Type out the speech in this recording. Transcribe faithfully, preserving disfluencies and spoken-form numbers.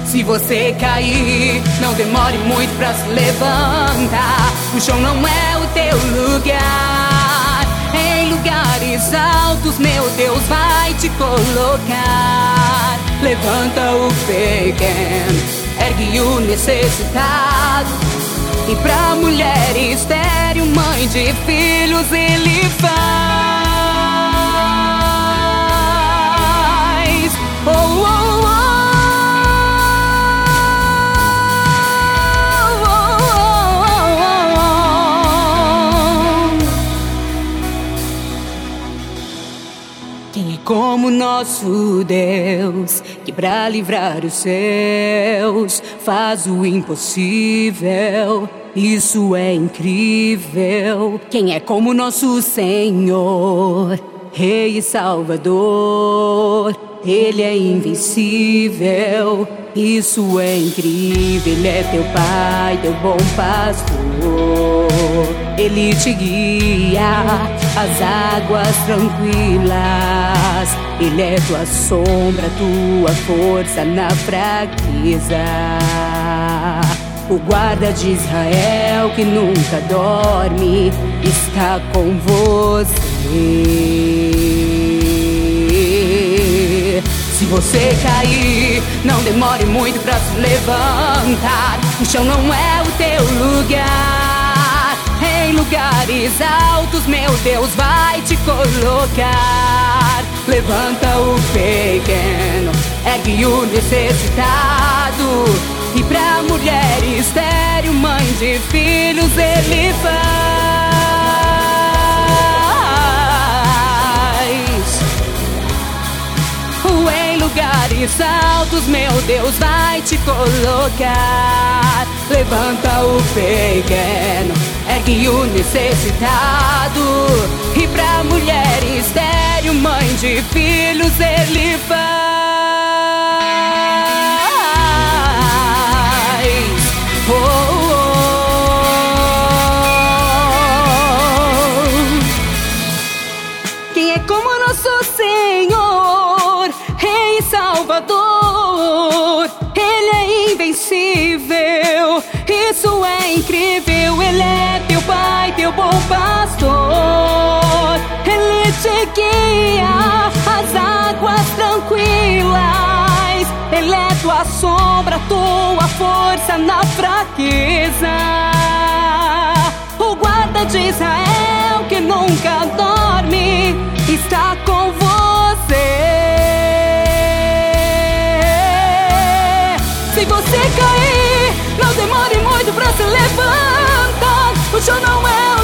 Se você cair, não demore muito pra se levantar. O chão não é o teu lugar. Em lugares altos, meu Deus vai te colocar. Levanta o pequeno, ergue o necessitado. E pra mulher estéril, mãe de filhos, Ele faz. Oh, oh, oh. Quem é como nosso Deus, que pra livrar os céus faz o impossível? Isso é incrível. Quem é como nosso Senhor, Rei e Salvador? Ele é invencível. Isso é incrível. Ele é teu Pai, teu bom pastor. Ele te guia às águas tranquilas. Ele é tua sombra, tua força na fraqueza. O guarda de Israel que nunca dorme está com você. Se você cair, não demore muito pra se levantar. O chão não é o teu lugar. Em lugares altos, meu Deus vai te colocar. Levanta o pequeno, ergue o necessitado. E pra mulher estéril, mãe de filhos, Ele faz. Em lugares altos, meu Deus vai te colocar. Levanta o pequeno, ergue o necessitado. E pra mulher estéril, mãe de filhos, Ele faz. Oh, oh, oh. Quem é como nosso Senhor, Rei e Salvador? Ele é invencível. Isso é incrível. Ele é teu Pai, teu bom pastor. Ele te guia às águas tranquilas. Ele é tua sombra, tua força na fraqueza. O guarda de Israel que nunca dorme está com você. Se você cair, não demore muito pra se levantar. O chão não é